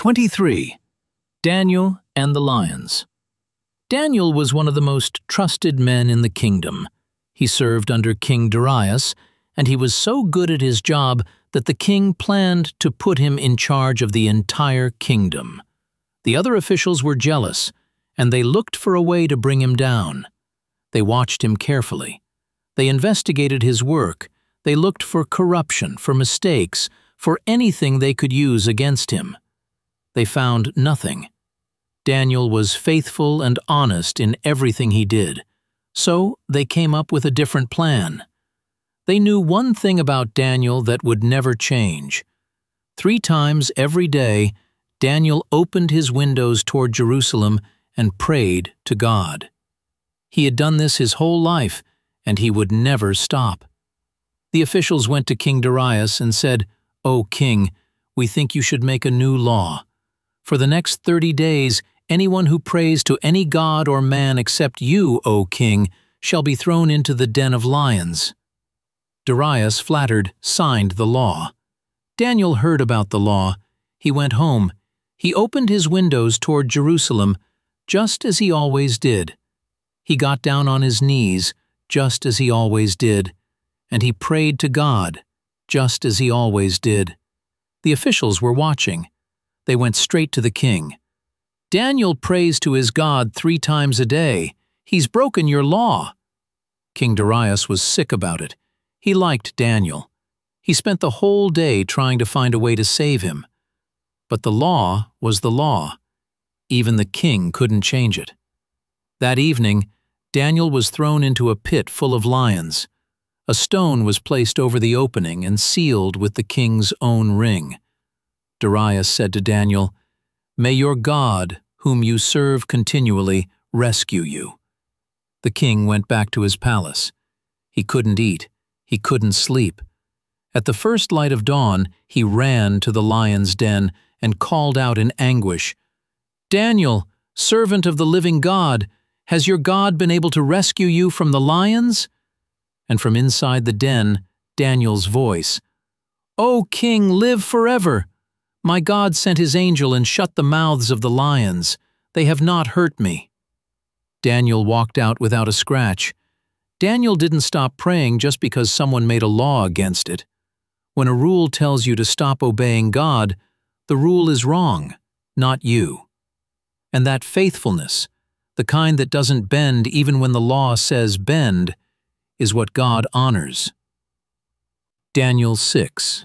23. Daniel and the Lions. Daniel was one of the most trusted men in the kingdom. He served under King Darius, and he was so good at his job that the king planned to put him in charge of the entire kingdom. The other officials were jealous, and they looked for a way to bring him down. They watched him carefully. They investigated his work. They looked for corruption, for mistakes, for anything they could use against him. They found nothing. Daniel was faithful and honest in everything he did, so they came up with a different plan. They knew one thing about Daniel that would never change. 3 times every day, Daniel opened his windows toward Jerusalem and prayed to God. He had done this his whole life, and he would never stop. The officials went to King Darius and said, "O king, we think you should make a new law. For the next 30 days, anyone who prays to any god or man except you, O king, shall be thrown into the den of lions." Darius, flattered, signed the law. Daniel heard about the law. He went home. He opened his windows toward Jerusalem, just as he always did. He got down on his knees, just as he always did, and he prayed to God, just as he always did. The officials were watching. They went straight to the king. "Daniel prays to his God 3 times a day. He's broken your law." King Darius was sick about it. He liked Daniel. He spent the whole day trying to find a way to save him. But the law was the law. Even the king couldn't change it. That evening, Daniel was thrown into a pit full of lions. A stone was placed over the opening and sealed with the king's own ring. Darius said to Daniel, "May your God, whom you serve continually, rescue you." The king went back to his palace. He couldn't eat. He couldn't sleep. At the first light of dawn, he ran to the lion's den and called out in anguish, "Daniel, servant of the living God, has your God been able to rescue you from the lions?" And from inside the den, Daniel's voice, "O king, live forever! My God sent his angel and shut the mouths of the lions. They have not hurt me." Daniel walked out without a scratch. Daniel didn't stop praying just because someone made a law against it. When a rule tells you to stop obeying God, the rule is wrong, not you. And that faithfulness, the kind that doesn't bend even when the law says bend, is what God honors. Daniel 6.